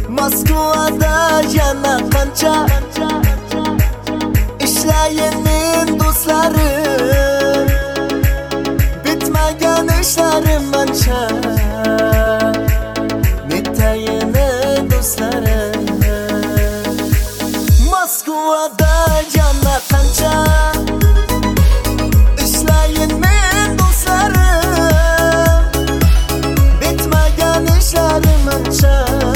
Moskvada yana qancha ishlayin men do'stlarim, bitmagan ishlarim ancha, netayini do'stlarim. Moskvada yana qancha ishlayin men do'stlarim, bitmagan ishlarim ancha,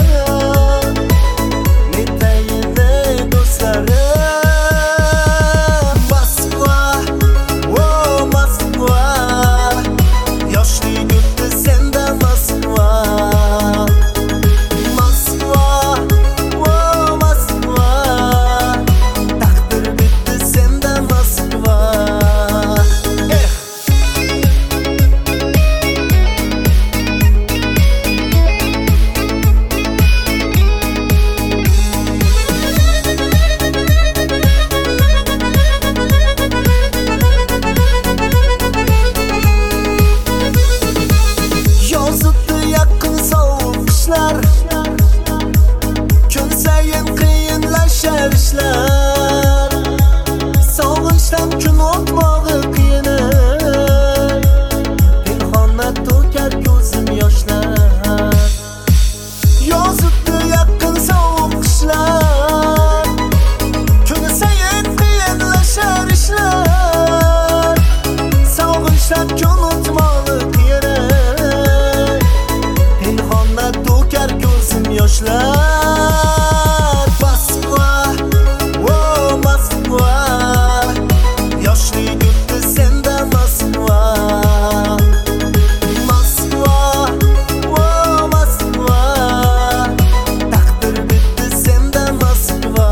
kun sayin qiyinlashar ishlar, sog'inchdan kun o'tmog'i qiyin, pinhona to'kar ko'zim yoshlar. Yozibdi yaqin sovuq qishlar, kun sayin qiyinlashar ishlar, sog'inchdan kun o'tmog'i qiyin, pinhona to'kar ko'zim yoshlar. Moskva, oh Moskva, yoshlik o'tdi senda Moskva. Moskva, oh Moskva, taqdir bitdi senda Moskva.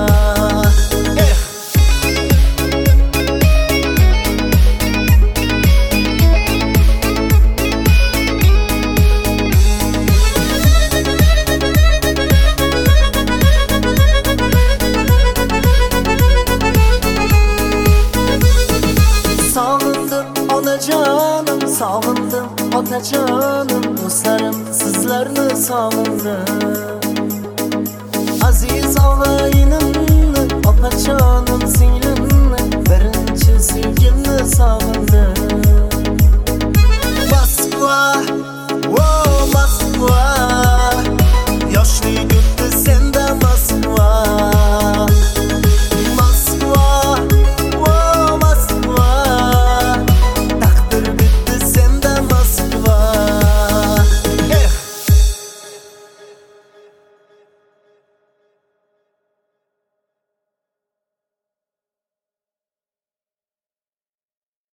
Sog'indim onajonim, sog'indim otajonim, do'stlarim sizlarni sog'indim. Aziz og'ayinimni, opajonim singlimni, birinchi sevgimni sog'indim.